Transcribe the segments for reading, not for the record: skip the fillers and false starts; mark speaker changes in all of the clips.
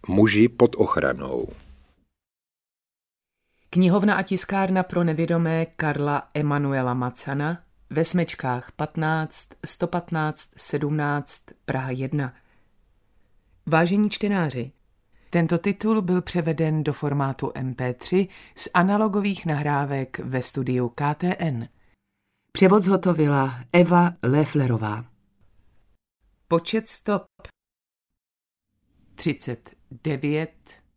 Speaker 1: Muži pod ochranou.
Speaker 2: Knihovna a tiskárna pro nevědomé Karla Emanuela Macana ve Smečkách 15 115 17 Praha 1. Vážení čtenáři, tento titul byl převeden do formátu MP3 z analogových nahrávek ve studiu KTN. Převod zhotovila Eva Lefflerová. Počet stop 39.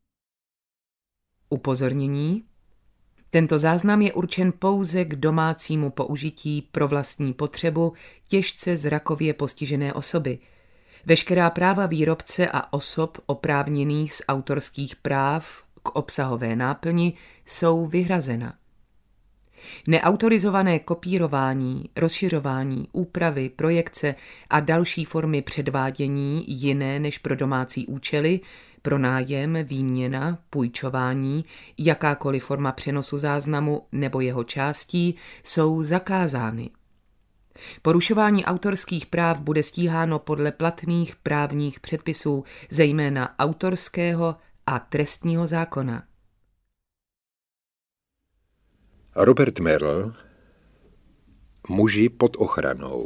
Speaker 2: Upozornění. Tento záznam je určen pouze k domácímu použití pro vlastní potřebu těžce zrakově postižené osoby. Veškerá práva výrobce a osob oprávněných z autorských práv k obsahové náplni jsou vyhrazena. Neautorizované kopírování, rozšiřování, úpravy, projekce a další formy předvádění jiné než pro domácí účely, pronájem, výměna, půjčování, jakákoliv forma přenosu záznamu nebo jeho částí jsou zakázány. Porušování autorských práv bude stíháno podle platných právních předpisů, zejména autorského a trestního zákona.
Speaker 1: Robert Merl, Muži pod ochranou.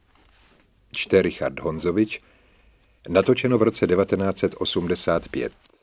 Speaker 1: Čte Richard Honzovič, natočeno v roce 1985.